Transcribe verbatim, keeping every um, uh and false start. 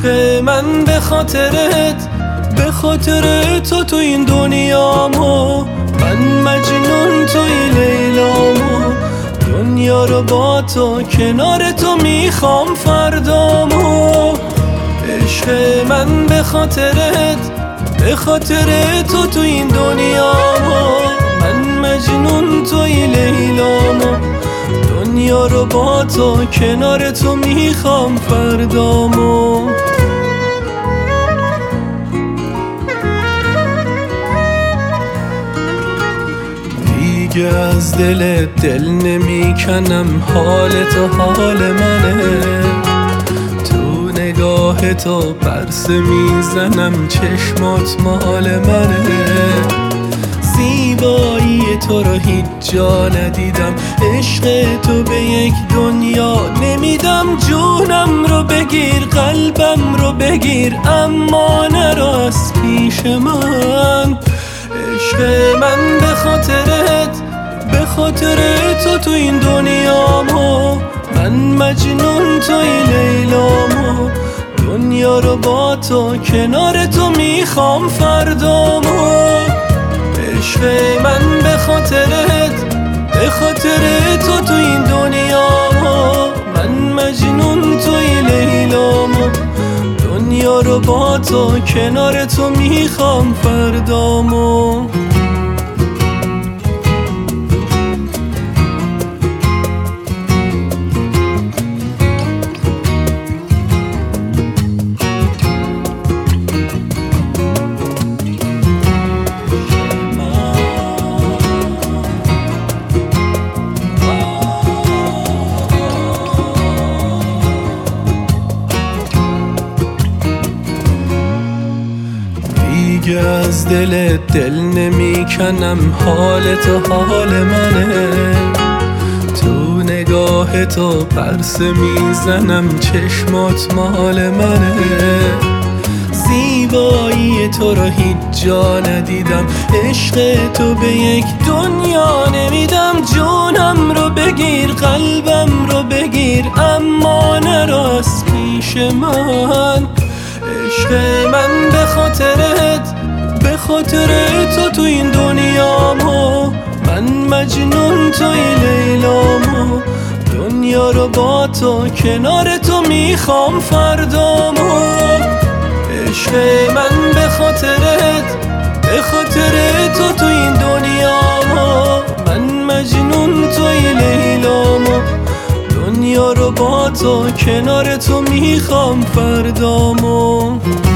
من به خاطرت، به خاطر تو تو این دنیامو، من مجنون توی لیلامو، دنیا رو با تو کنار تو میخوام فردامو. عشق من به خاطرت، به خاطر تو تو این دنیامو، من مجنون توی لیلامو، دنیا رو با تو کنار تو میخوام فردامو. دیگه از دل دل نمیکنم، حال تو حال منه، تو نگاه تو برسه میزنم، چشمات مال منه. زیبایی تو رو هیچ جا ندیدم، عشق تو به یک دنیا نمیدم. جونم رو بگیر، قلبم رو بگیر، اما نرو از پیش من. عشق من به خاطرت، به خاطر تو تو این دنیامو، من مجنون توی لیلامو، دنیا رو با تو کنار تو میخوام فردامو. عشق من به خاطرت، به خاطر تو تو این دنیامو، من مجنون توی لیلامو، دنیا رو با تو کنار تو میخوام فردامو. دیگه از دل دل نمیکنم، حال تو حال منه، تو نگاه تو پرسه میزنم، چشمات مال منه. زیبایی تو رو هیچ جا ندیدم، عشق تو به یک دنیا نمیدم. جونم رو بگیر، قلبم رو بگیر، اما نرو از پیش من. عشق من به خاطرت، به خاطر تو تو این دنیامو، من مجنون توی لیلامو، دنیا رو با تو کنار تو میخوام فردامو. عشق من به خاطرت، به خاطر تو تو این دنیامو، من مجنون توی لیلامو، دنیا رو با تو کنار تو میخوام فردامو.